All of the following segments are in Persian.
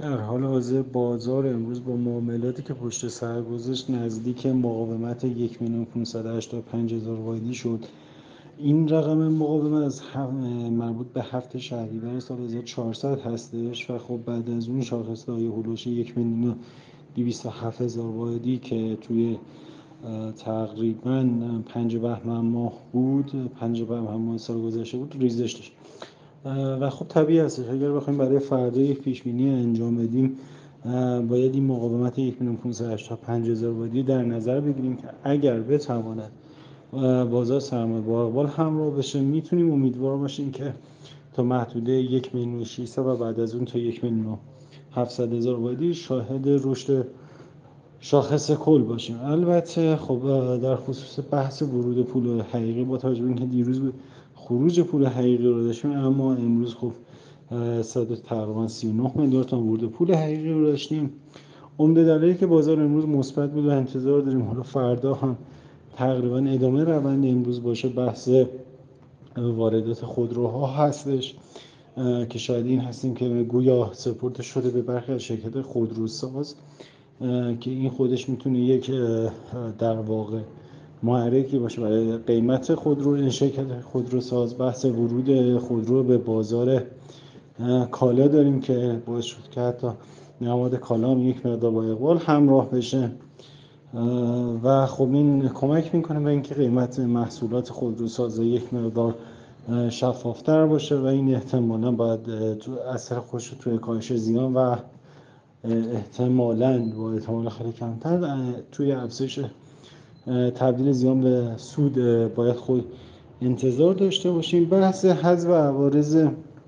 در حال حاضر بازار امروز با معاملاتی که پشت سر گذاشت نزدیک مقاومت 1,585,000 واحدی شد. این رقم مقاومت از مربوط به 7 شهریور سال 1400 هستش و خب بعد از اون شاخص‌های هولوش 1,207,000 واحدی که توی تقریبا 5 بهمن ماه بود، 5 بهمن ماه سال گذشته بود، ریزش داشت و خب طبیعی هستش اگر بخوایم برای فردا یک پیش‌بینی انجام بدیم باید این مقاومت 1,585,000 واحدی در نظر بگیریم که اگر بتواند بازار سرمایه با اقبال همراه بشه میتونیم امیدوار باشیم که تا محدوده 1,600,000 و بعد از اون تا 1,700,000 واحدی شاهد رشد شاخص کل باشیم. البته خب در خصوص بحث ورود پول حقیقی با توجه به اینکه دیروز خروج پول حقیقی رو داشتیم اما امروز خب تقریبا 39 میلیارد تومان ورود پول حقیقی رو داشتیم. عمده دلایلی که بازار امروز مثبت بود و انتظار داریم حالا فردا هم تقریبا ادامه روند امروز باشه بحث واردات خودروها هستش که شاید این هستیم که گویا سپرد شده به برخی از شرکت خودروساز که این خودش میتونه یک در واقع محرکی باشه برای قیمت خودرو. این شرکت خودروساز بحث ورود خودرو به بازار کالا داریم که باعث شد که حتی نماد کالا هم یک مقدار با اقبال همراه بشه و خب این کمک میکنه به اینکه قیمت محصولات خودروساز یک مقدار شفافتر باشه و این احتمالاً باید اثر خودش رو توی کاهش زیان و احتمالاً با احتمال خیلی کمتر توی افزایش تبدیل زیان به سود باید خود انتظار داشته باشیم. بحث حذف عوارض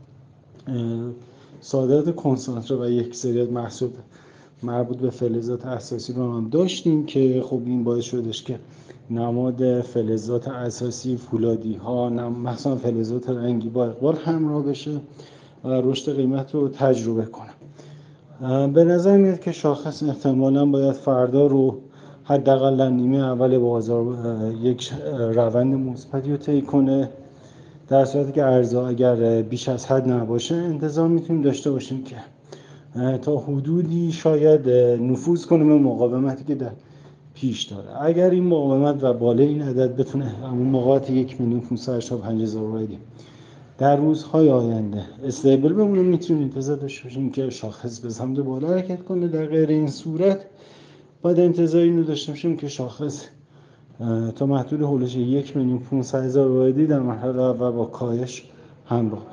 صادرات کنسانتره و یک سری از محصول مربوط به فلزات اساسی رو هم داشتیم که خب این باعث شدش که نماد فلزات اساسی فولادی ها مثلا فلزات رنگی با اقبال همراه بشه و رشد قیمت رو تجربه کنه. به نظر میاد که شاخص احتمالاً باید فردا رو حداقل در نیمه اول بازار یک روند مثبتی رو طی کنه. در صورتی که ارزها اگر بیش از حد نباشه انتظار میتونیم داشته باشیم که تا حدودی شاید نفوذ کنه به مقاومتی که در پیش داره. اگر این مقاومت و بالای این عدد بتونه همون مقاومت 1,585,000 واحدی در روزهای آینده استیبل بمونه میتونیم انتظار داشته باشیم که شاخص به سمت بالا حرکت کنه. در غیر این صورت باید انتظار اینو داشته باشیم که شاخص تا محدود هولش 1,500,000 واحدی در مرحله اول با کاهش همراه